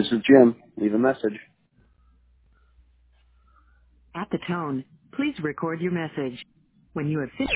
This is Jim. Leave a message. At the tone, please record your message. When you have finished